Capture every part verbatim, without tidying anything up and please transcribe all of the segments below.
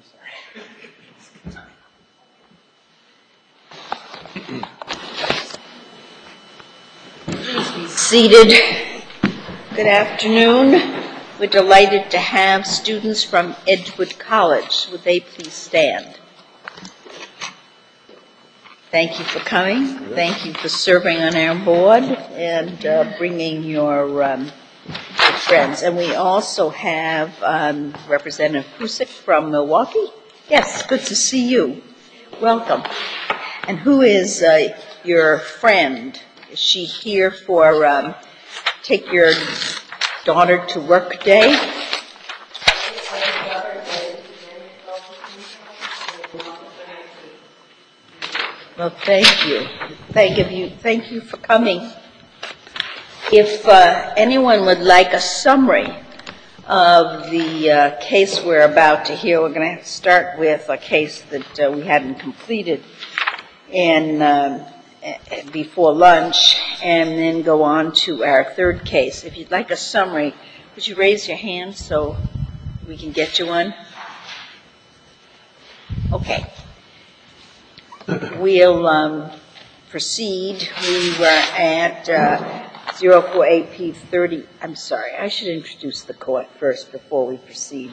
Please be seated. Good afternoon. We're delighted to have students from Edgewood College. Would they please stand? Thank you for coming. Thank you for serving on our board and uh, bringing your, um, your friends. And we also have um, Representative Cusick from Milwaukee. Yes, good to see you. Welcome. And who is uh, your friend? Is she here for um, take your daughter to work day? Well, thank you. Thank you. Thank you for coming. If uh, anyone would like a summary of the uh, case we're about to hear, we're going to start with a case that uh, we hadn't completed in um, before lunch, and then go on to our third case. If you'd like a summary, would you raise your hand so we can get you one? Okay. We'll um, proceed. We were at uh, zero four eight P thirty. I'm sorry, I should introduce the court first before we proceed.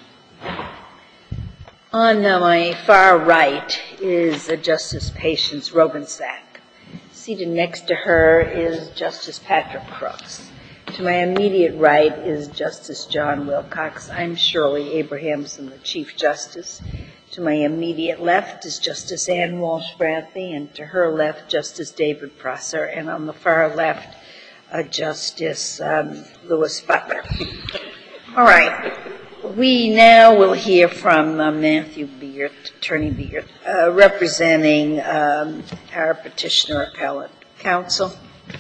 On uh, my far right is uh, Justice Patience Robensack. Seated next to her is Justice Patrick Crooks. To my immediate right is Justice John Wilcox. I'm Shirley Abrahamson, the Chief Justice. To my immediate left is Justice Ann Walsh-Bradley, and to her left, Justice David Prosser, and on the far left, uh, Justice um, Louis Butler. All right. We now will hear from uh, Matthew Beard, Attorney Beard, uh, representing um, our petitioner appellate counsel.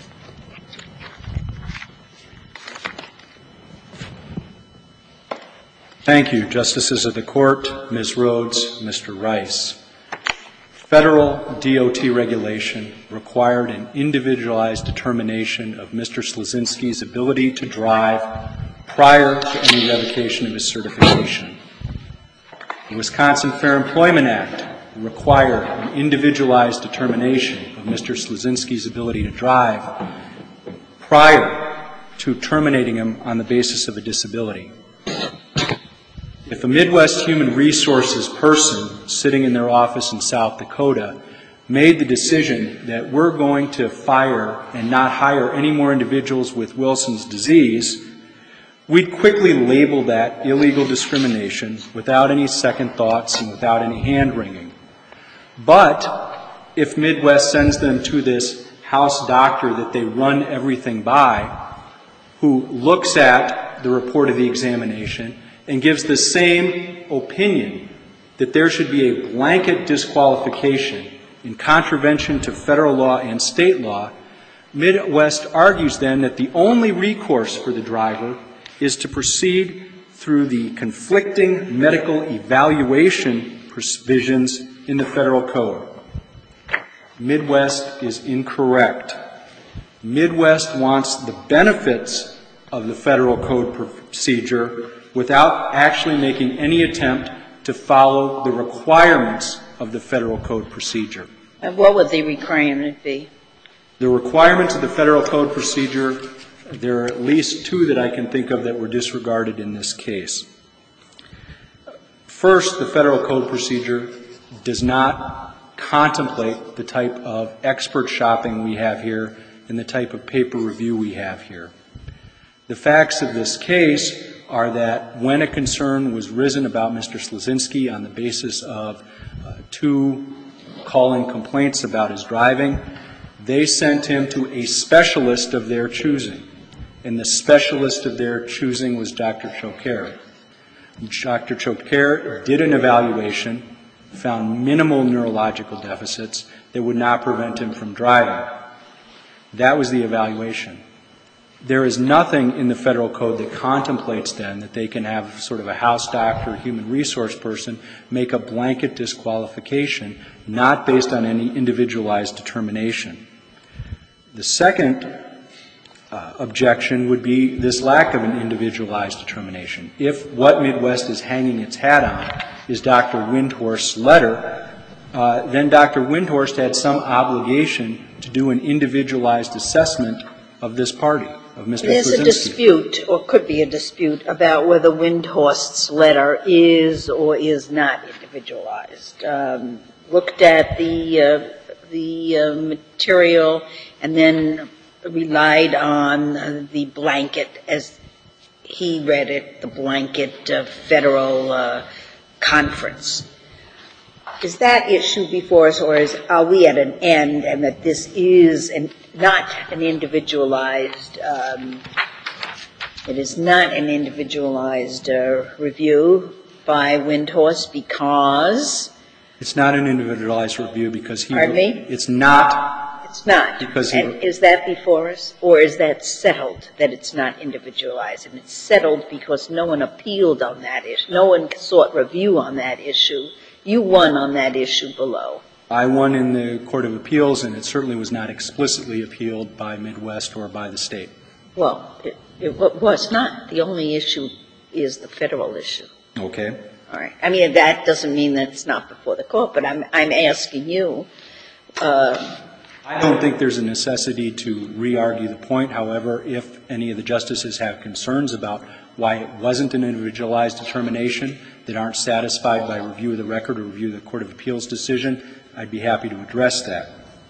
Thank you, Justices of the Court, Miz Rhodes, Mister Rice. Federal D O T regulation required an individualized determination of Mister Slazinski's ability to drive prior to any revocation of his certification. The Wisconsin Fair Employment Act required an individualized determination of Mister Slazinski's ability to drive prior to terminating him on the basis of a disability. If a Midwest Human Resources person sitting in their office in South Dakota made the decision that we're going to fire and not hire any more individuals with Wilson's disease, we'd quickly label that illegal discrimination without any second thoughts and without any hand-wringing. But if Midwest sends them to this house doctor that they run everything by, who looks at the report of the examination and gives the same opinion that there should be a blanket disqualification in contravention to federal law and state law, Midwest argues then that the only recourse for the driver is to proceed through the conflicting medical evaluation provisions in the federal code. Midwest is incorrect. Midwest wants the benefits of the federal code procedure without actually making any attempt to follow the requirements of the federal code procedure. And what would the requirement be? The requirements of the federal code procedure, there are at least two that I can think of that were disregarded in this case. First, the federal code procedure does not contemplate the type of expert shopping we have here and the type of paper review we have here. The facts of this case are that when a concern was risen about Mister Slazinski on the basis of uh, two calling complaints about his driving, they sent him to a specialist of their choosing. And the specialist of their choosing was Doctor Choquer. Doctor Choquer did an evaluation, found minimal neurological deficits that would not prevent him from driving. That was the evaluation. There is nothing in the federal code that contemplates then that they can have sort of a house doctor, human resource person, make a blanket disqualification, not based on any individualized determination. The second uh, objection would be this lack of an individualized determination. If what Midwest is hanging its hat on is Doctor Windhorst's letter, uh, then Doctor Windhorst had some obligation to do an individualized assessment of this party, of Mister There's a dispute, or could be a dispute, about whether Windhorst's letter is or is not individualized. Um, looked at the uh, the uh, material and then relied on uh, the blanket, as he read it, the blanket uh, federal uh, conference. Is that issue before us, or is, are we at an end and that this is an, not an individualized, um, it is not an individualized uh, review by Windhorst because? It's not an individualized review because he. Pardon me? It's not. It's not. Because he. And is that before us, or is that settled that it's not individualized? And it's settled because no one appealed on that issue. No one sought review on that issue. You won on that issue below. I won in the Court of Appeals, and it certainly was not explicitly appealed by Midwest or by the state. Well, it, it was not. The only issue is the federal issue. Okay. All right. I mean, that doesn't mean that it's not before the court, but I'm, I'm asking you. Uh, I don't think there's a necessity to re-argue the point. However, if any of the justices have concerns about why it wasn't an individualized determination that aren't satisfied by review of the record or review of the Court of Appeals decision, I'd be happy to address that.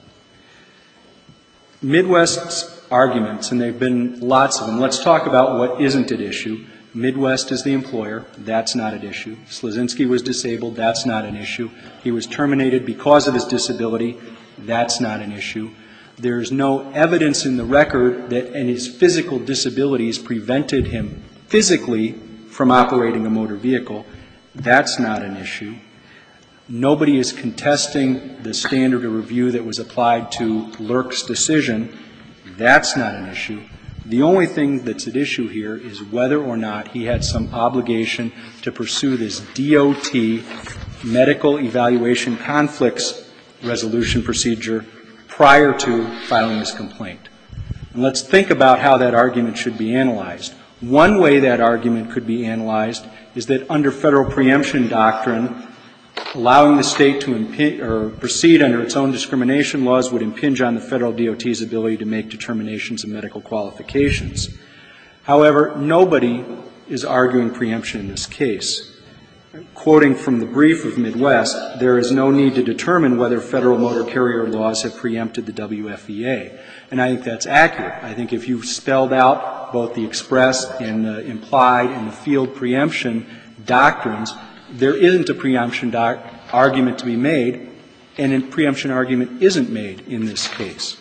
Midwest's arguments, and there have been lots of them, let's talk about what isn't at issue. Midwest is the employer. That's not at issue. Slazinski was disabled. That's not an issue. He was terminated because of his disability. That's not an issue. There's no evidence in the record that and his physical disabilities prevented him physically from operating a motor vehicle. That's not an issue. Nobody is contesting the standard of review that was applied to Lurk's decision. That's not an issue. The only thing that's at issue here is whether or not he had some obligation to pursue this D O T medical evaluation conflicts resolution procedure prior to filing his complaint. And let's think about how that argument should be analyzed. One way that argument could be analyzed is that under federal preemption doctrine, allowing the state to impinge, or proceed under its own discrimination laws would impinge on the federal D O T's ability to make determinations of medical qualifications. However, nobody is arguing preemption in this case. Quoting from the brief of Midwest, there is no need to determine whether federal motor carrier laws have preempted the W F E A. And I think that's accurate. I think if you've spelled out both the express and the implied and the field preemption doctrines, there isn't a preemption doc- argument to be made, and a preemption argument isn't made in this case.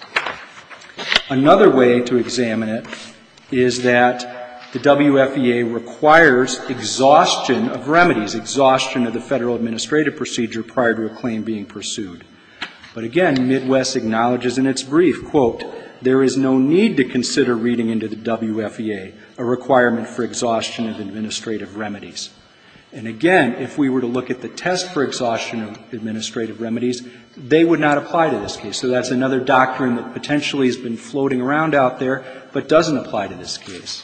Another way to examine it is that the W F E A requires exhaustion of remedies, exhaustion of the federal administrative procedure prior to a claim being pursued. But again, Midwest acknowledges in its brief, quote, there is no need to consider reading into the W F E A a requirement for exhaustion of administrative remedies. And again, if we were to look at the test for exhaustion of administrative remedies, they would not apply to this case. So that's another doctrine that potentially has been floating around out there, but doesn't apply to this case.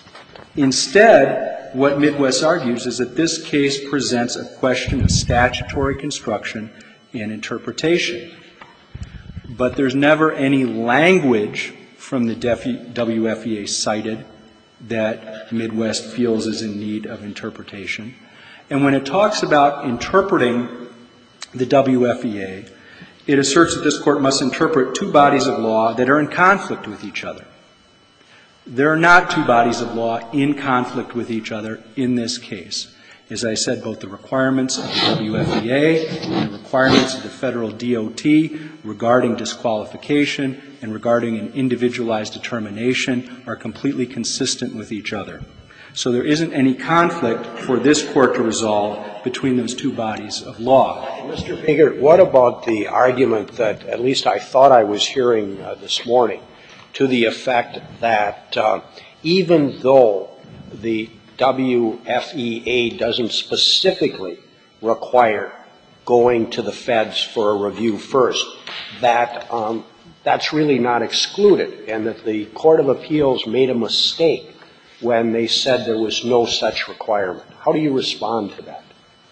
Instead, what Midwest argues is that this case presents a question of statutory construction and interpretation. But there's never any language from the W F E A cited that Midwest feels is in need of interpretation. And when it talks about interpreting the W F E A, it asserts that this Court must interpret two bodies of law that are in conflict with each other. There are not two bodies of law in conflict with each other in this case. As I said, both the requirements of the W F E A and the requirements of the federal D O T regarding disqualification and regarding an individualized determination are completely consistent with each other. So there isn't any conflict for this Court to resolve between those two bodies of law. Mister Biggert, what about the argument that at least I thought I was hearing uh, this morning to the effect that uh, even though the W F E A doesn't specifically require going to the feds for a review first, that um, that's really not excluded, and that the Court of Appeals made a mistake when they said there was no such requirement? How do you respond to that?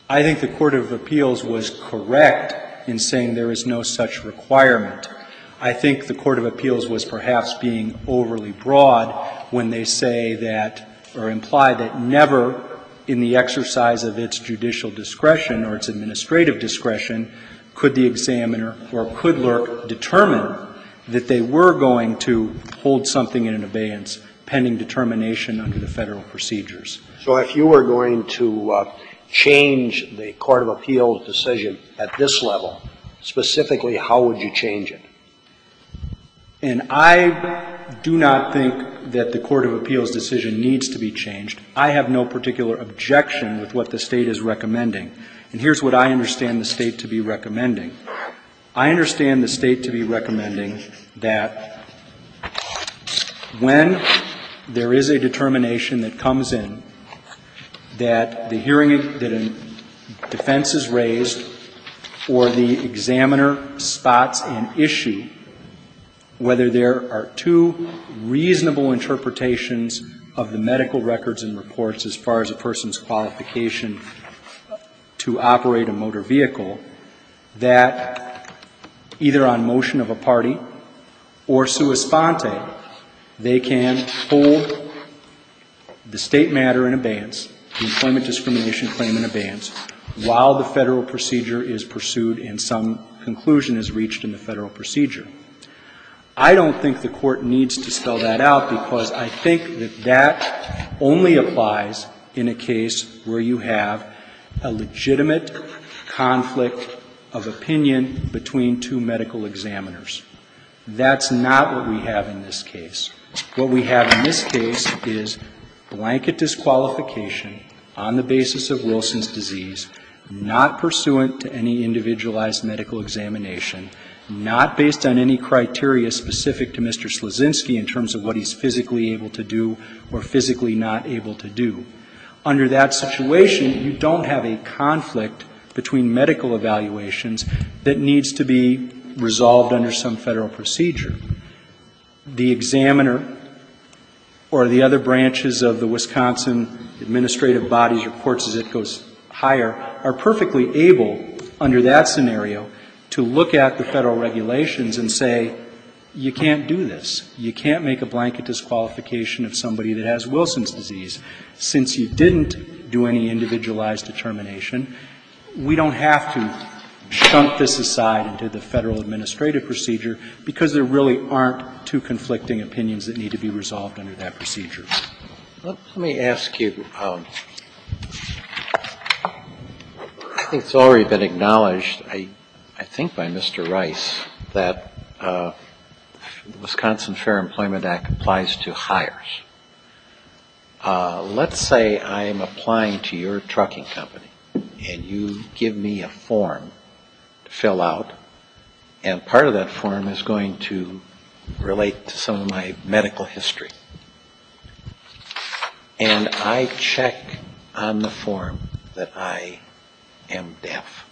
I think the Court of Appeals was correct in saying there is no such requirement. I think the Court of Appeals was perhaps being overly broad when they say that, or imply that never in the exercise of its judicial discretion or its administrative discretion could the examiner or could Lerk determine that they were going to hold something in abeyance pending determination under the federal procedures. So if you were going to uh, change the Court of Appeals decision at this level, specifically, how would you change it? And I do not think that the Court of Appeals decision needs to be changed. I have no particular objection with what the State is recommending. And here's what I understand the State to be recommending. I understand the State to be recommending that when there is a determination that comes in that the hearing, that a defense is raised or the examiner spots an issue, whether there are two reasonable interpretations of the medical records and reports as far as a person's qualification to operate a motor vehicle, that either on motion of a party or sua sponte, they can hold the state matter in abeyance, the employment discrimination claim in abeyance, while the federal procedure is pursued and some conclusion is reached in the federal procedure. I don't think the Court needs to spell that out because I think that that only applies in a case where you have a legitimate conflict of opinion between two medical examiners. That's not what we have in this case. What we have in this case is blanket disqualification on the basis of Wilson's disease, not pursuant to any individualized medical examination, not based on any criteria specific to Mister Slazinski in terms of what he's physically able to do or physically not able to do. Under that situation, you don't have a conflict between medical evaluations that needs to be resolved under some federal procedure. The examiner or the other branches of the Wisconsin administrative bodies or courts as it goes higher are perfectly able, under that scenario, to look at the federal regulations and say, you can't do this. You can't make a blanket disqualification of somebody that has Wilson's disease. Since you didn't do any individualized determination, we don't have to shunt this aside into the federal administrative procedure because there really aren't two conflicting opinions that need to be resolved under that procedure. Let me ask you, um, I think it's already been acknowledged, I, I think by Mister Rice, that uh, the Wisconsin Fair Employment Act applies to hires. Uh, let's say I am applying to your trucking company and you give me a form to fill out, and part of that form is going to relate to some of my medical history. And I check on the form that I am deaf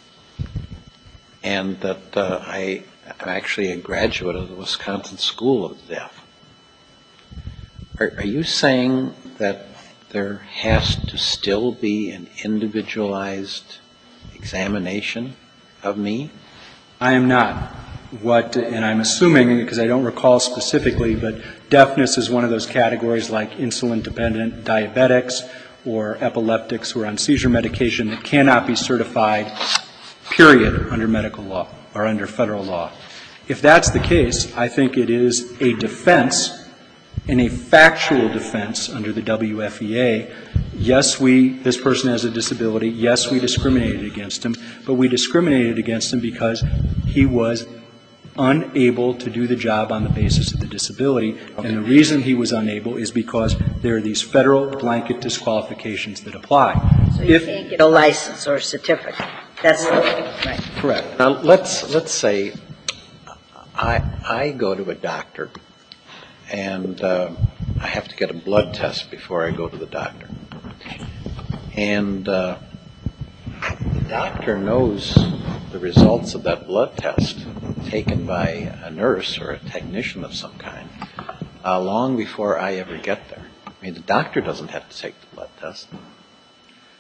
and that uh, I am actually a graduate of the Wisconsin School of the Deaf. Are, are you saying that there has to still be an individualized examination of me? I am not. What, and I'm assuming, because I don't recall specifically, but deafness is one of those categories like insulin-dependent diabetics or epileptics who are on seizure medication that cannot be certified, period, under medical law or under federal law. If that's the case, I think it is a defense, and a factual defense under the W F E A. Yes, we, this person has a disability. Yes, we discriminated against him, but we discriminated against him because he was unable to do the job on the basis of the disability. Okay. And the reason he was unable is because there are these federal blanket disqualifications that apply. So you if, can't get a license or a certificate. That's the right. Correct. Now let's let's say I I go to a doctor and uh, I have to get a blood test before I go to the doctor. And uh, the doctor knows the results of that blood test taken by a nurse or a technician of some kind uh, long before I ever get there. I mean, the doctor doesn't have to take the blood test.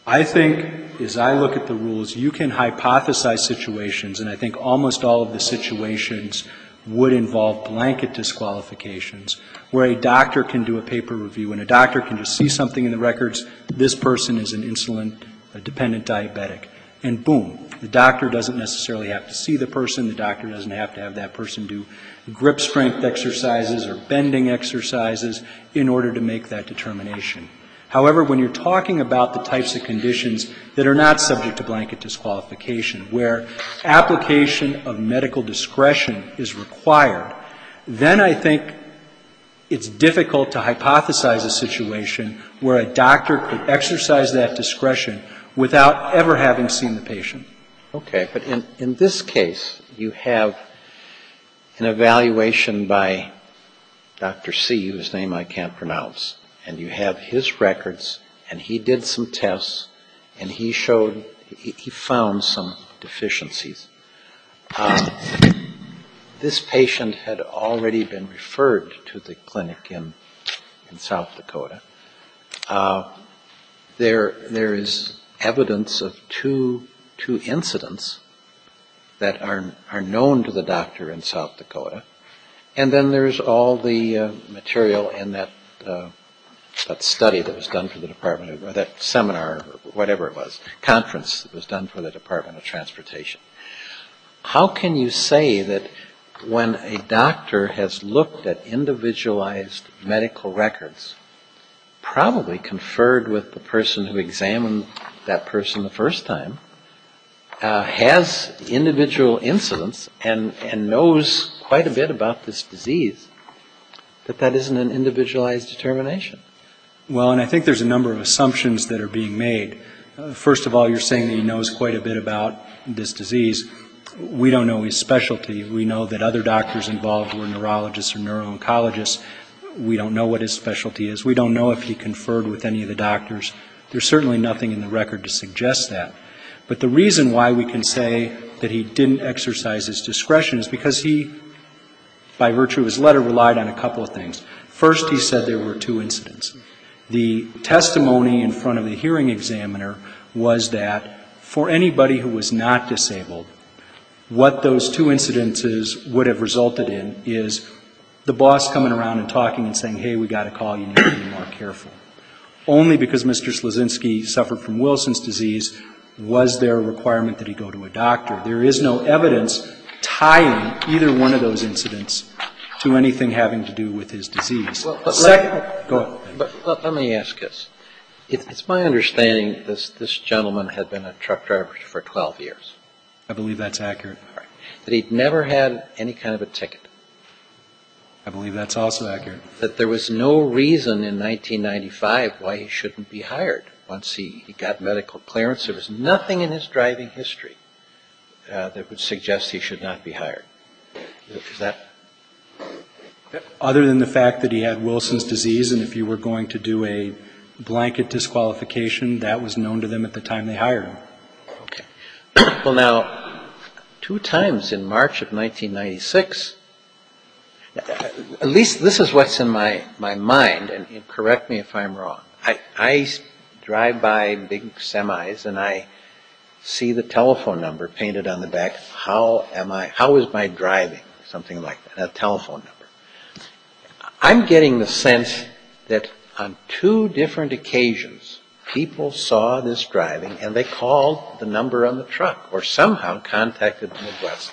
I think, as I look at the rules, you can hypothesize situations, and I think almost all of the situations would involve blanket disqualifications, where a doctor can do a paper review and a doctor can just see something in the records, this person is an insulin-dependent diabetic, and boom, the doctor doesn't necessarily have to see the person, the doctor doesn't have to have that person do grip strength exercises or bending exercises in order to make that determination. However, when you're talking about the types of conditions that are not subject to blanket disqualification, where application of medical discretion is required, then I think it's difficult to hypothesize a situation where a doctor could exercise that discretion without ever having seen the patient. Okay, but in, in this case, you have an evaluation by Doctor C, whose name I can't pronounce, and you have his records, and he did some tests, and he showed, he, he found some deficiencies. Um, this patient had already been referred to the clinic in, in South Dakota. Uh, there, there is evidence of two, two incidents that are, are known to the doctor in South Dakota. And then there's all the uh, material in that uh, that study that was done for the Department of, or that seminar, or whatever it was, conference that was done for the Department of Transportation. How can you say that when a doctor has looked at individualized medical records, probably conferred with the person who examined that person the first time, uh, has individual incidents and, and knows quite a bit about this disease, that that isn't an individualized determination? Well, and I think there's a number of assumptions that are being made. Uh, first of all, you're saying that he knows quite a bit about this disease. We don't know his specialty. We know that other doctors involved were neurologists or neuro-oncologists. We don't know what his specialty is. We don't know if he conferred with any of the doctors. There's certainly nothing in the record to suggest that. But the reason why we can say that he didn't exercise his discretion is because he, by virtue of his letter, relied on a couple of things. First, he said there were two incidents. The testimony in front of the hearing examiner was that for anybody who was not disabled, what those two incidences would have resulted in is the boss coming around and talking and saying, hey, we got a call, you need to be more careful. Only because Mister Slazinski suffered from Wilson's disease was there a requirement that he go to a doctor. There is no evidence tying either one of those incidents to anything having to do with his disease. Well, but Second, let, go ahead. But let, let me ask this. It, it's my understanding this, this gentleman had been a truck driver for twelve years. I believe that's accurate. Right. That he'd never had any kind of a ticket. I believe that's also accurate. That there was no reason in nineteen ninety-five why he shouldn't be hired. Once he, he got medical clearance, there was nothing in his driving history uh, that would suggest he should not be hired. Is that... Other than the fact that he had Wilson's disease, and if you were going to do a blanket disqualification, that was known to them at the time they hired him. Okay. Well, now, two times in March of nineteen ninety-six, at least this is what's in my, my mind, and, and correct me if I'm wrong. I, I drive by big semis and I see the telephone number painted on the back. How am I, how is my driving? Something like that, a telephone number. I'm getting the sense that on two different occasions, people saw this driving and they called the number on the truck or somehow contacted Midwest.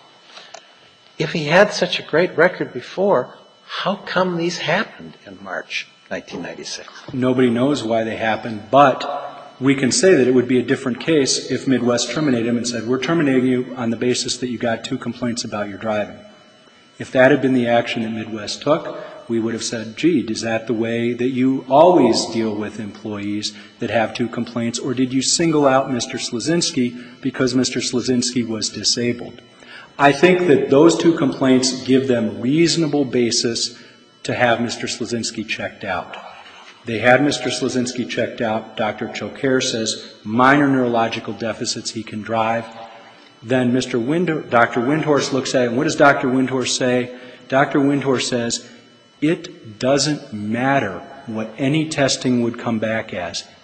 If he had such a great record before, how come these happened in March nineteen ninety-six? Nobody knows why they happened, but we can say that it would be a different case if Midwest terminated him and said, we're terminating you on the basis that you got two complaints about your driving. If that had been the action that Midwest took, we would have said, gee, is that the way that you always deal with employees that have two complaints, or did you single out Mister Slazinski because Mister Slazinski was disabled? I think that those two complaints give them reasonable basis to have Mister Slazinski checked out. They had Mister Slazinski checked out. Doctor Choquer says minor neurological deficits, he can drive. Then Mister Wind- Doctor Windhorst looks at it, and what does Doctor Windhorst say? Doctor Windhorst says, it doesn't matter what any testing would come back as.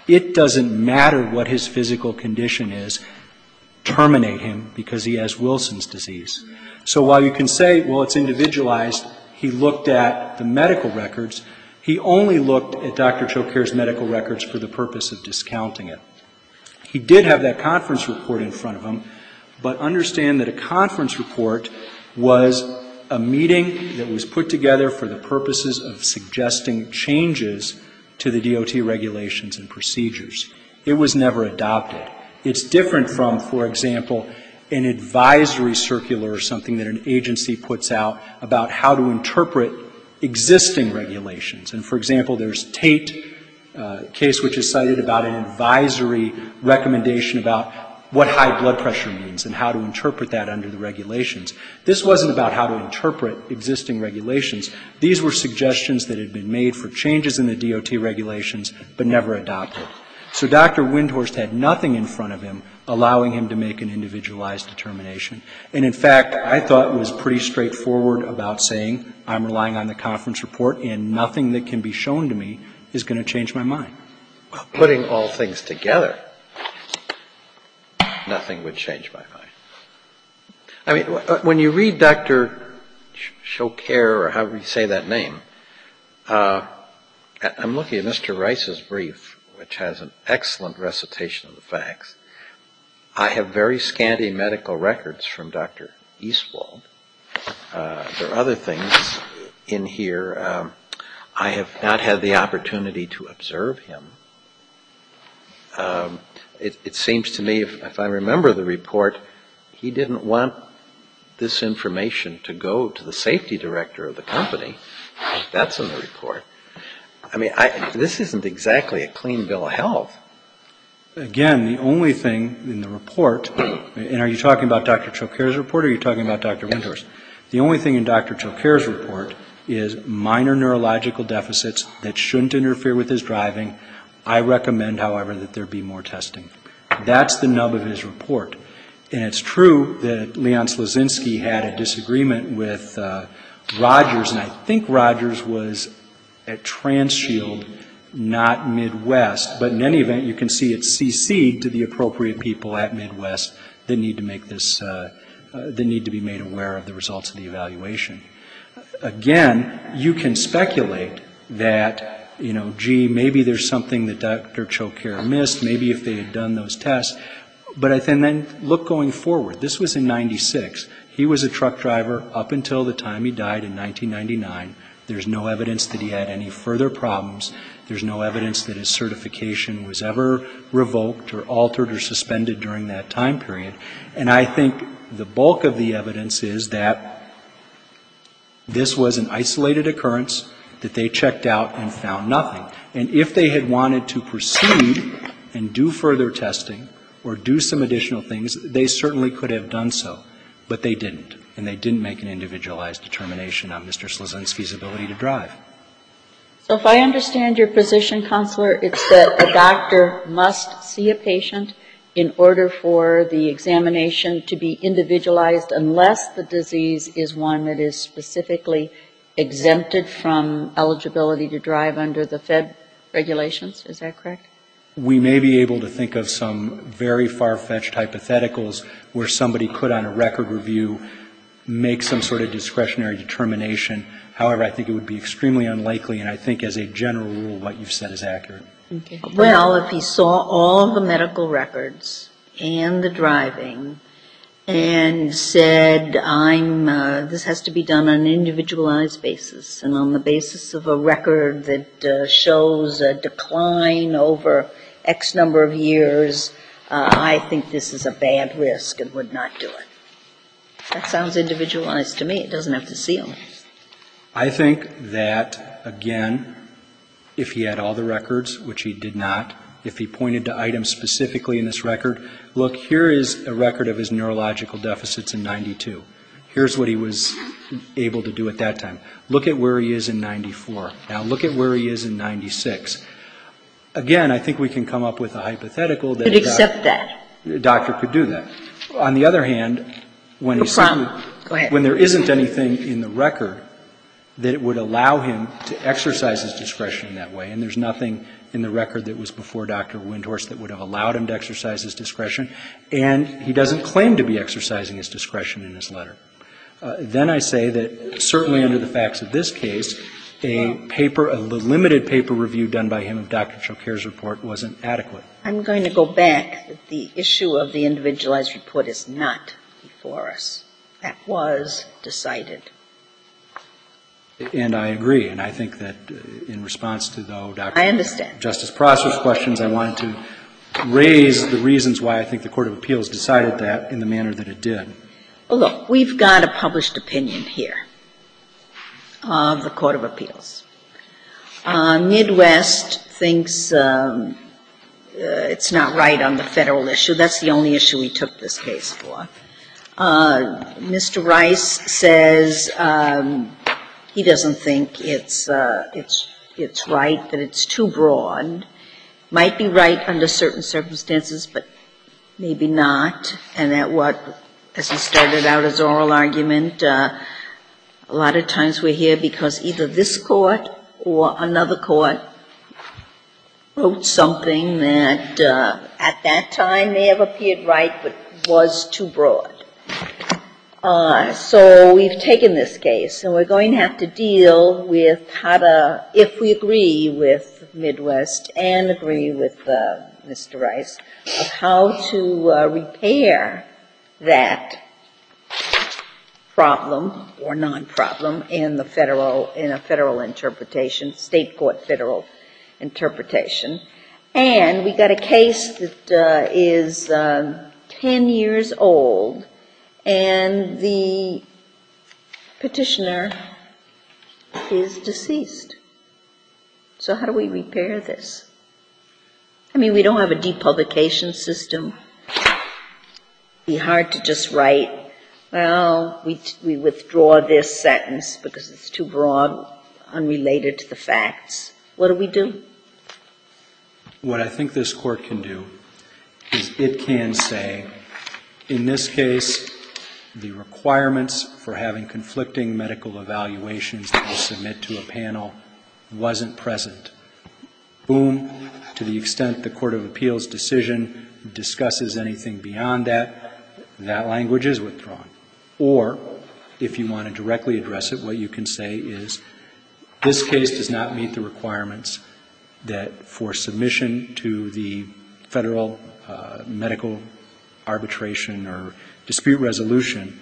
it doesn't matter what his physical condition is, terminate him because he has Wilson's disease. So while you can say, well, it's individualized, he looked at the medical records, he only looked at Doctor Choqueur's medical records for the purpose of discounting it. He did have that conference report in front of him, but understand that a conference report was a meeting that was put together for the purposes of suggesting changes to the D O T regulations and procedures. It was never adopted. It's different from, for example, an advisory circular or something that an agency puts out about how to interpret existing regulations. And, for example, there's Tate uh, case which is cited about an advisory recommendation about what high blood pressure means and how to interpret that under the regulations. This wasn't about how to interpret existing regulations. These were suggestions that had been made for changes in the D O T regulations but never adopted. So Doctor Windhorst had nothing in front of him allowing him to make an individualized determination. And in fact, I thought it was pretty straightforward about saying, I'm relying on the conference report and nothing that can be shown to me is going to change my mind. Well, putting all things together, nothing would change my mind. I mean, when you read Doctor Choqueur, or however you say that name, uh, I'm looking at Mister Rice's brief, which has an excellent recitation of the facts. I have very scanty medical records from Doctor Eastwald. Uh, there are other things in here. Um, I have not had the opportunity to observe him. Um, it, it seems to me, if, if I remember the report, he didn't want this information to go to the safety director of the company. That's in the report. I mean, I, this isn't exactly a clean bill of health. Again, the only thing in the report, and are you talking about Doctor Choqueur's report or are you talking about Doctor Windhorst? The only thing in Doctor Choqueur's report is minor neurological deficits that shouldn't interfere with his driving. I recommend, however, that there be more testing. That's the nub of his report. And it's true that Leon Slazinski had a disagreement with uh, Rogers, and I think Rogers was at Transshield, not Midwest. But in any event, you can see it's C C'd to the appropriate people at Midwest that need to make this, uh, uh, that need to be made aware of the results of the evaluation. Again, you can speculate that, you know, gee, maybe there's something that Doctor Choqueur missed, maybe if they had done those tests. But I think then look going forward. This was in ninety-six. He was a truck driver up until the time he died in nineteen ninety-nine. There's no evidence that he had any further problems. There's no evidence that his certification was ever revoked or altered or suspended during that time period. And I think the bulk of the evidence is that this was an isolated occurrence that they checked out and found nothing. And if they had wanted to proceed and do further testing or do some additional things, they certainly could have done so. But they didn't. And they didn't make an individualized determination on Mister Slazinski's ability to drive. So if I understand your position, Counselor, it's that a doctor must see a patient in order for the examination to be individualized unless the disease is one that is specifically exempted from eligibility to drive under the Fed regulations. Is that correct? We may be able to think of some very far-fetched hypotheticals where somebody could, on a record review, make some sort of discretionary determination. However, I think it would be extremely unlikely, and I think as a general rule, what you've said is accurate. Okay. Well, if he saw all the medical records and the driving and said, I'm, uh, this has to be done on an individualized basis and on the basis of a record that uh, shows a decline over X number of years, uh, I think this is a bad risk and would not do it. That sounds individualized to me. It doesn't have to see them. I think that, again, if he had all the records, which he did not, if he pointed to items specifically in this record, look, here is a record of his neurological deficits in ninety-two. Here's what he was able to do at that time. Look at where he is in ninety-four. Now look at where he is in ninety-six. Again, I think we can come up with a hypothetical that Could accept that. a doctor could do that. On the other hand, when, he simply, Go ahead. when there isn't anything in the record that would allow him to exercise his discretion in that way, and there's nothing in the record that was before Doctor Windhorst that would have allowed him to exercise his discretion, and he doesn't claim to be exercising his discretion in his letter. Uh, then I say that certainly under the facts of this case, a paper, a limited paper review done by him of Doctor Choquer's report wasn't adequate. I'm going to go back. The issue of the individualized report is not before us. That was decided. And I agree. And I think that uh, in response to, though, Doctor I understand. Justice Prosser's questions, I wanted to raise the reasons why I think the Court of Appeals decided that in the manner that it did. Well, look, we've got a published opinion here of the Court of Appeals. Uh, Midwest thinks um, uh, it's not right on the federal issue. That's the only issue we took this case for. Uh, Mister Rice says um, he doesn't think it's uh, it's it's right, that it's too broad. Might be right under certain circumstances, but maybe not. And that what, as he started out his oral argument, uh, a lot of times we're here because either this court or another court wrote something that uh, at that time may have appeared right but was too broad. Uh, so we've taken this case, and we're going to have to deal with how to, if we agree with Midwest and agree with uh, Mister Rice, of how to uh, repair that problem or non-problem in the federal, in a federal interpretation, state court federal interpretation. And we got a case that uh, is um, ten years old, and the petitioner is deceased. So how do we repair this? I mean, we don't have a depublication system. It'd be hard to just write, well, we, we withdraw this sentence because it's too broad, unrelated to the facts. What do we do? What I think this Court can do is it can say, in this case, the requirements for having conflicting medical evaluations that we submit to a panel wasn't present. Boom. To the extent the Court of Appeals decision discusses anything beyond that, that language is withdrawn. Or, if you want to directly address it, what you can say is, this case does not meet the requirements that for submission to the federal uh, medical arbitration or dispute resolution,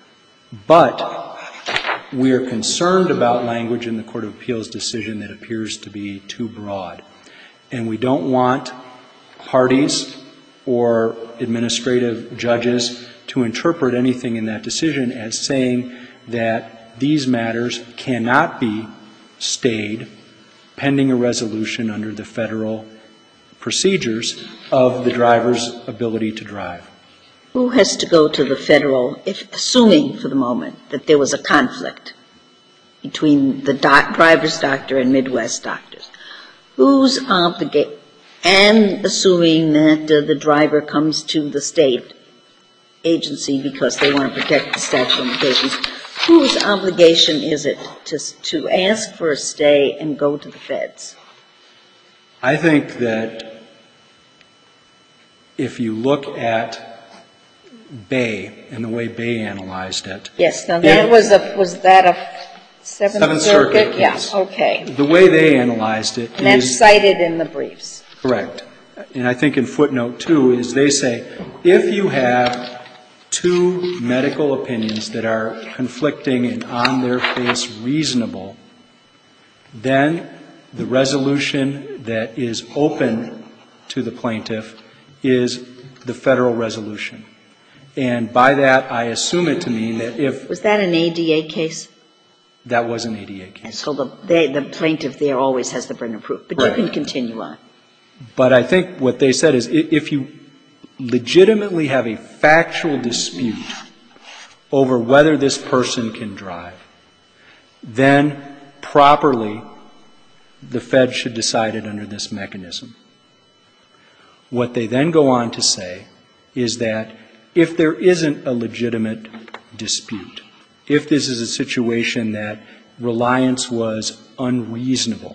but we are concerned about language in the Court of Appeals decision that appears to be too broad. And we don't want parties or administrative judges to interpret anything in that decision as saying that these matters cannot be stayed pending a resolution under the federal procedures of the driver's ability to drive. Who has to go to the federal, if assuming for the moment that there was a conflict between the doc, driver's doctor and Midwest doctors? Who's obligated, and assuming that uh, the driver comes to the state agency because they want to protect the statute of limitations, whose obligation is it to, to ask for a stay and go to the feds? I think that if you look at Bay and the way Bay analyzed it. Yes, now that was a, was that a Seventh, Seventh Circuit? Circuit Yeah, case. okay. The way they analyzed it And that's is cited in the briefs. correct. And I think in footnote two is they say if you have two medical opinions that are conflicting and on their face reasonable, then the resolution that is open to the plaintiff is the federal resolution. And by that, I assume it to mean that if Was that an A D A case? that was an A D A case. So the, they, the plaintiff there always has the burden of proof. But Right. you can continue on. But I think what they said is i- if you legitimately have a factual dispute over whether this person can drive, then properly the Fed should decide it under this mechanism. What they then go on to say is that if there isn't a legitimate dispute, if this is a situation that reliance was unreasonable,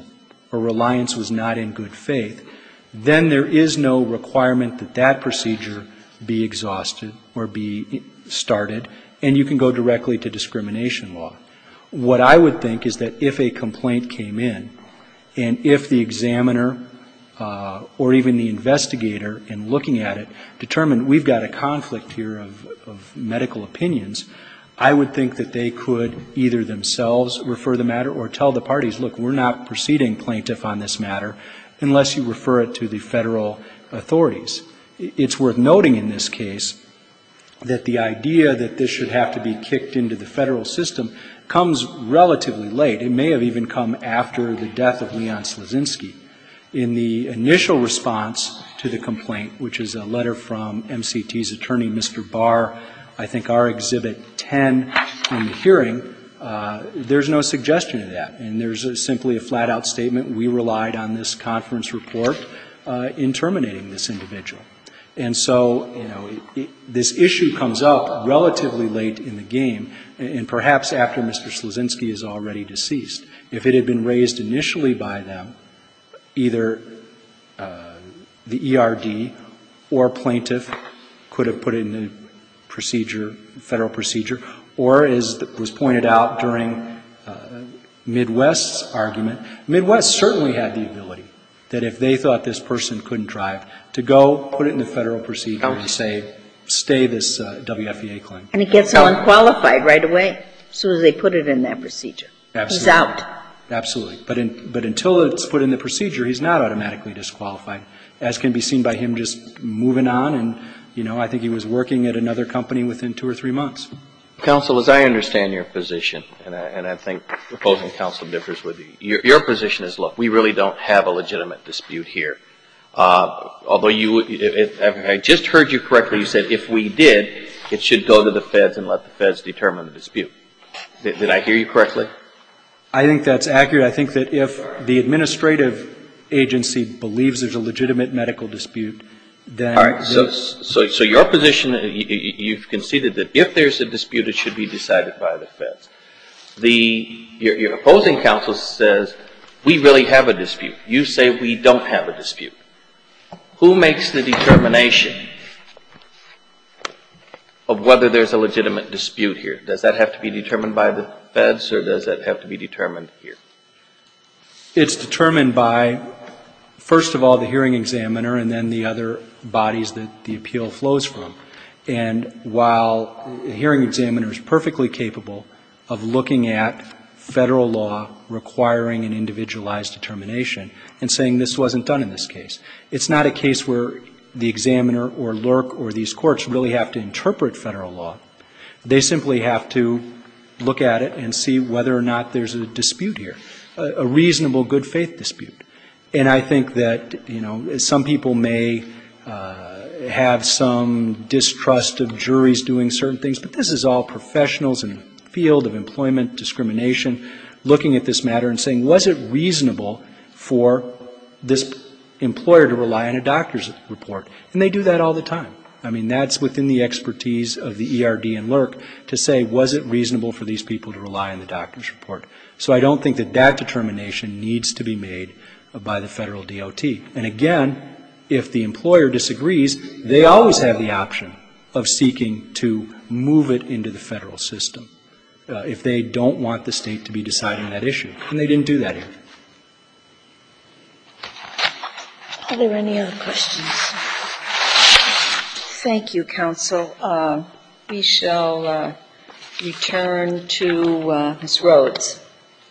or reliance was not in good faith, then there is no requirement that that procedure be exhausted or be started, and you can go directly to discrimination law. What I would think is that if a complaint came in, and if the examiner uh, or even the investigator, in looking at it, determined we've got a conflict here of, of medical opinions, I would think that they could either themselves refer the matter or tell the parties, look, we're not proceeding plaintiff on this matter unless you refer it to the federal authorities. It's worth noting in this case that the idea that this should have to be kicked into the federal system comes relatively late. It may have even come after the death of Leon Slazinski. In the initial response to the complaint, which is a letter from M C T's attorney, Mister Barr, I think our Exhibit ten in the hearing, uh, there's no suggestion of that. And there's a, simply a flat-out statement, we relied on this conference report uh, in terminating this individual. And so, you know, it, it, this issue comes up relatively late in the game, and, and perhaps after Mister Slazinski is already deceased. If it had been raised initially by them, either uh, the E R D or plaintiff could have put it in the procedure, federal procedure, or as was pointed out during uh, Midwest's argument, Midwest certainly had the ability that if they thought this person couldn't drive, to go put it in the federal procedure and say, stay this uh, W F E A claim. And it gets someone qualified right away as soon as they put it in that procedure. Absolutely. He's out. Absolutely. But in, but until it's put in the procedure, he's not automatically disqualified, as can be seen by him just moving on. And, you know, I think he was working at another company within two or three months. Counsel, as I understand your position, and I, and I think opposing counsel differs with you, your, your position is, look, we really don't have a legitimate dispute here. Uh, although you, if, if I just heard you correctly, you said if we did, it should go to the feds and let the feds determine the dispute. Did, did I hear you correctly? I think that's accurate. I think that if the administrative agency believes there's a legitimate medical dispute, then... All right. So, so, so your position, you, you've conceded that if there's a dispute, it should be decided by the feds. The, your, your opposing counsel says, we really have a dispute. You say we don't have a dispute. Who makes the determination of whether there's a legitimate dispute here? Does that have to be determined by the feds, or does that have to be determined here? It's determined by, first of all, the hearing examiner and then the other bodies that the appeal flows from. And while the hearing examiner is perfectly capable of looking at federal law requiring an individualized determination and saying this wasn't done in this case, it's not a case where the examiner or L R C or these courts really have to interpret federal law. They simply have to look at it and see whether or not there's a dispute here, a, a reasonable good faith dispute. And I think that, you know, some people may uh, have some distrust of juries doing certain things, but this is all professionals in the field of employment discrimination looking at this matter and saying, was it reasonable for this employer to rely on a doctor's report? And they do that all the time. I mean, that's within the expertise of the E R D and L R C to say, was it reasonable for these people to rely on the doctor's report? So I don't think that that determination needs to be made by the federal D O T. And again, if the employer disagrees, they always have the option of seeking to move it into the federal system uh, if they don't want the state to be deciding that issue. And they didn't do that here. Are there any other questions? Thank you, counsel. Uh, we shall uh, return to uh, Miz Rhodes.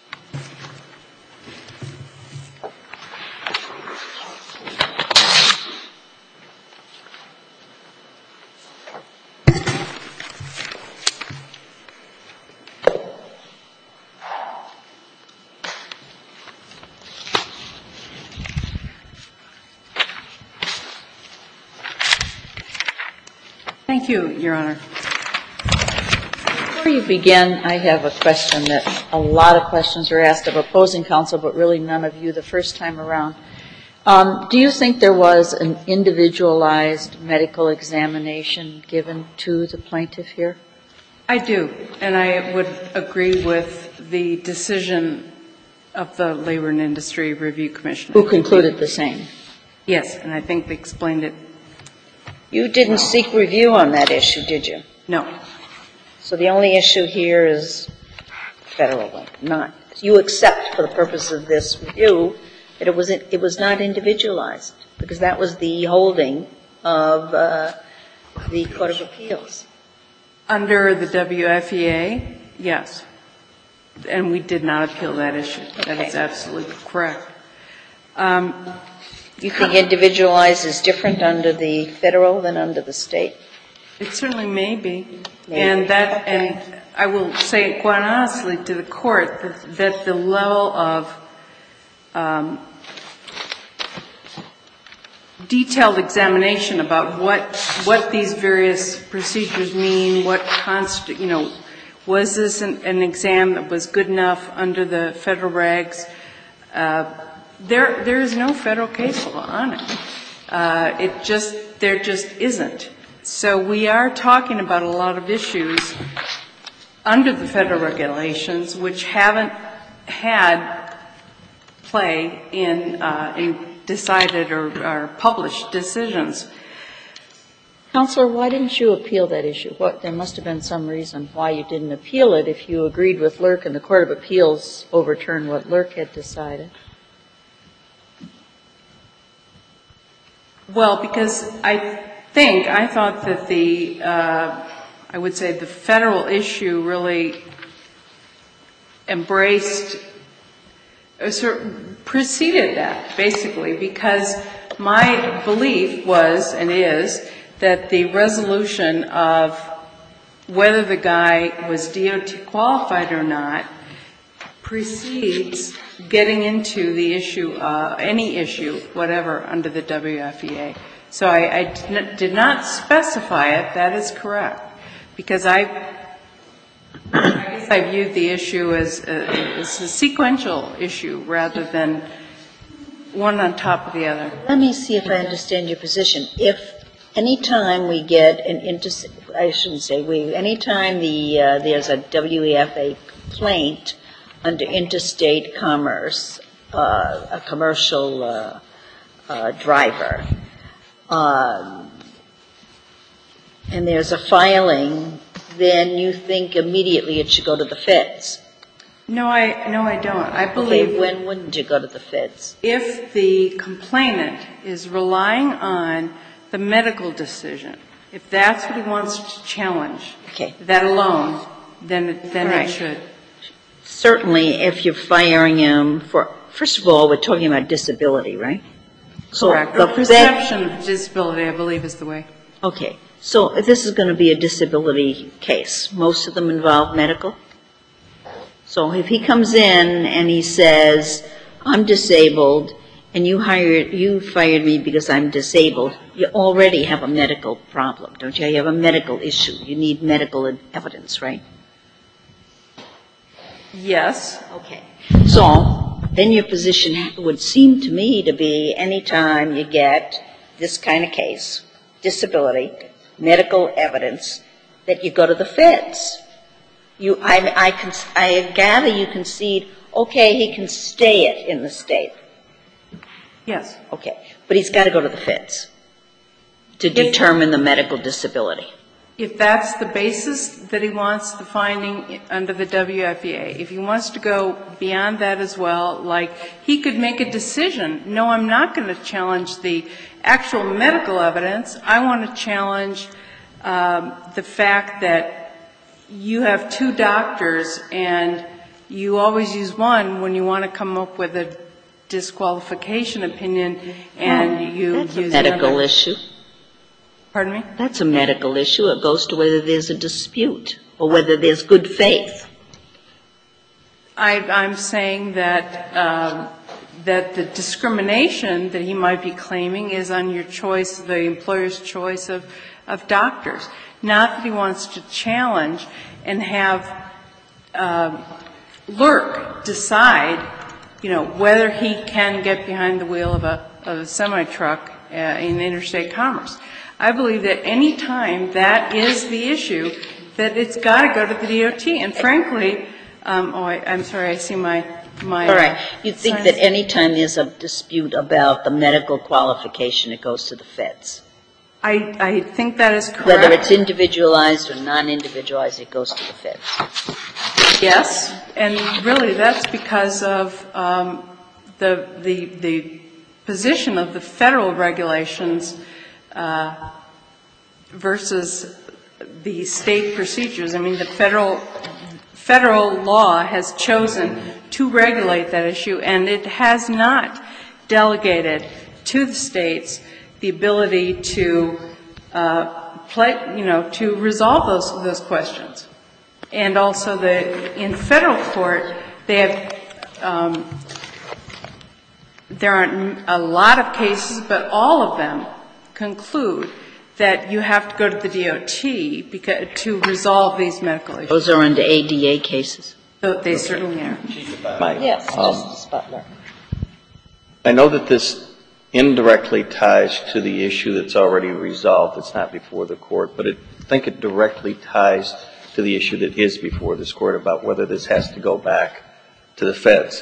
Thank you, Your Honor. Before you begin, I have a question that a lot of questions were asked of opposing counsel, but really none of you the first time around. Um, do you think there was an individualized medical examination given to the plaintiff here? I do, and I would agree with the decision of the Labor and Industry Review Commission. Who concluded the same? Yes, and I think they explained it. You didn't seek review on that issue, did you? No. So the only issue here is federal one, not. You accept for the purpose of this review that it was, it was not individualized, because that was the holding of uh, the Court of Appeals. Under the W F E A, yes. And we did not appeal that issue. Okay. That is absolutely correct. Um, You think individualized is different under the federal than under the state? It certainly may be. Maybe. And that, and I will say quite honestly to the court that, that the level of um, detailed examination about what what these various procedures mean, what const, you know, was this an, an exam that was good enough under the federal regs? Uh, there there is no federal case law on it. Uh, it just there just isn't. So we are talking about a lot of issues under the federal regulations which haven't had play in, uh, in decided or, or published decisions. Counselor, why didn't you appeal that issue? What, there must have been some reason why you didn't appeal it if you agreed with Lurk and the Court of Appeals overturned what Lurk had decided. Well, because I think, I thought that the, uh, I would say the federal issue really embraced, uh, sort of preceded that, basically, because my belief was and is that the resolution of whether the guy was D O T qualified or not precedes getting into the issue, uh, any issue, whatever, under the W F E A. So I, I did not specify it. That is correct. Because I, I guess I viewed the issue as a, as a sequential issue rather than one on top of the other. Let me see if I understand your position. If any time we get an inter, I shouldn't say we, any time the, uh, there's a W E F A complaint under interstate commerce, uh, a commercial uh, uh, driver, um, and there's a filing, then you think immediately it should go to the feds. No, I no, I don't. I believe Okay, when wouldn't you go to the feds? if the complainant is relying on the medical decision, if that's what he wants to challenge, Okay. that alone, then then All right. it should. Certainly, if you're firing him for, first of all, we're talking about disability, right? So Correct. the Or fed- perception of disability, I believe, is the way. Okay. So if this is going to be a disability case, most of them involve medical? So if he comes in and he says, I'm disabled, and you hired, you fired me because I'm disabled, you already have a medical problem, don't you? You have a medical issue. You need medical evidence, right? Yes. Okay. So then your position would seem to me to be any time you get this kind of case, disability, medical evidence, that you go to the feds. You, I, I, can, I gather you concede, okay, he can stay it in the state. Yes. Okay. But he's got to go to the feds to determine the medical disability. If that's the basis that he wants the finding under the W F E A, if he wants to go beyond that as well, like he could make a decision, no, I'm not going to challenge the actual medical evidence. I want to challenge um, the fact that you have two doctors and you always use one when you want to come up with a disqualification opinion and you That's a use medical another. issue. Pardon me? That's a medical issue. It goes to whether there's a dispute or whether there's good faith. I, I'm saying that um, that the discrimination that he might be claiming is on your choice, the employer's choice of, of doctors, not that he wants to challenge and have um, Lurk decide, you know, whether he can get behind the wheel of a, of a semi-truck uh, in interstate commerce. I believe that any time that is the issue, that it's got to go to the D O T. And frankly, um, oh, I, I'm sorry, I see my my. All right. You think science- that any time there's a dispute about the medical qualification, it goes to the feds? I, I think that is correct. Whether it's individualized or non-individualized, it goes to the feds. Yes, and really that's because of um, the, the, the position of the federal regulations uh, versus the state procedures. I mean, the federal, federal law has chosen to regulate that issue, and it has not delegated to the states the ability to uh, play, you know, to resolve those, those questions. And also the, in federal court, they have, um, there aren't a lot of cases, but all of them conclude that you have to go to the D O T because, to resolve these medical issues. Those are under A D A cases. So they certainly are. Mike, Yes, um, Justice Butler. I know that this indirectly ties to the issue that's already resolved. It's not before the court, but it, I think it directly ties to the issue that is before this court about whether this has to go back to the feds.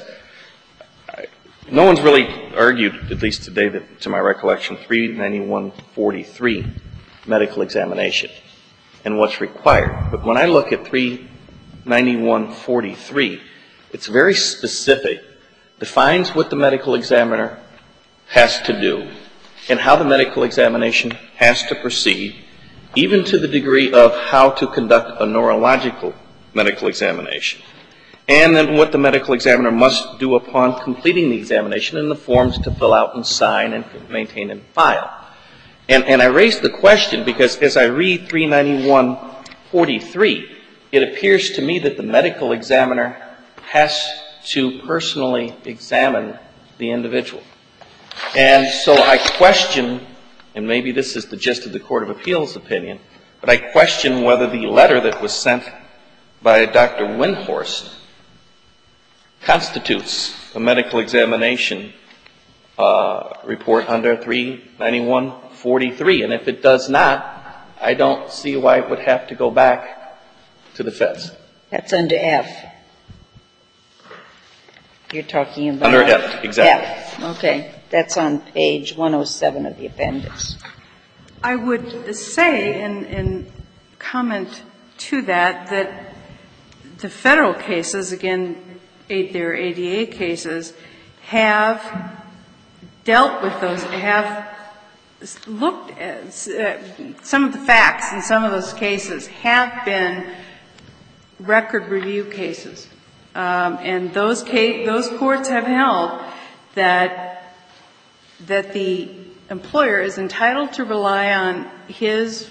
No one's really argued, at least today, that, to my recollection, three ninety-one forty-three medical examination and what's required. But when I look at three ninety-one forty-three, it's very specific, defines what the medical examiner has to do and how the medical examination has to proceed, even to the degree of how to conduct a neurological medical examination. And then what the medical examiner must do upon completing the examination and the forms to fill out and sign and maintain and file. And, and I raise the question because as I read three ninety-one forty-three, it appears to me that the medical examiner has to personally examine the individual. And so I question, and maybe this is the gist of the Court of Appeals opinion, but I question whether the letter that was sent by Doctor Windhorst constitutes a medical examination uh, report under three ninety-one forty-three. And if it does not, I don't see why it would have to go back to the feds. That's under F. You're talking about... Under F, exactly. F, okay. That's on page one oh seven of the appendix. I would say, in, in comment to that, that the federal cases, again, their A D A cases, have dealt with those, have looked at uh, some of the facts in some of those cases have been record review cases. Um, and those case, those courts have held that, that the employer is entitled to rely on his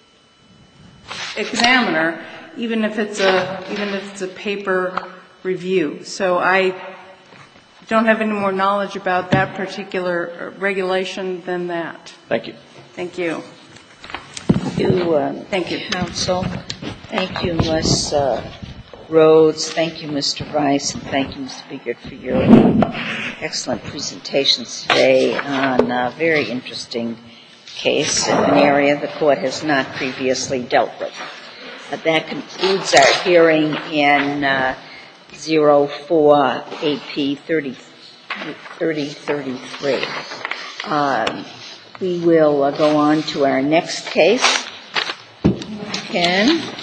examiner, even if it's a, even if it's a paper review. So I don't have any more knowledge about that particular regulation than that. Thank you. Thank you. Thank you, uh, Thank you. counsel. Thank you, Miz Uh, Rhodes. Thank you, Mister Rice. And thank you, Mister Biggert, for your excellent presentations today on a very interesting case in an area the court has not previously dealt with. Uh, that concludes our hearing in uh, zero four A P thirty thirty-three. Um, we will uh, go on to our next case. Ken?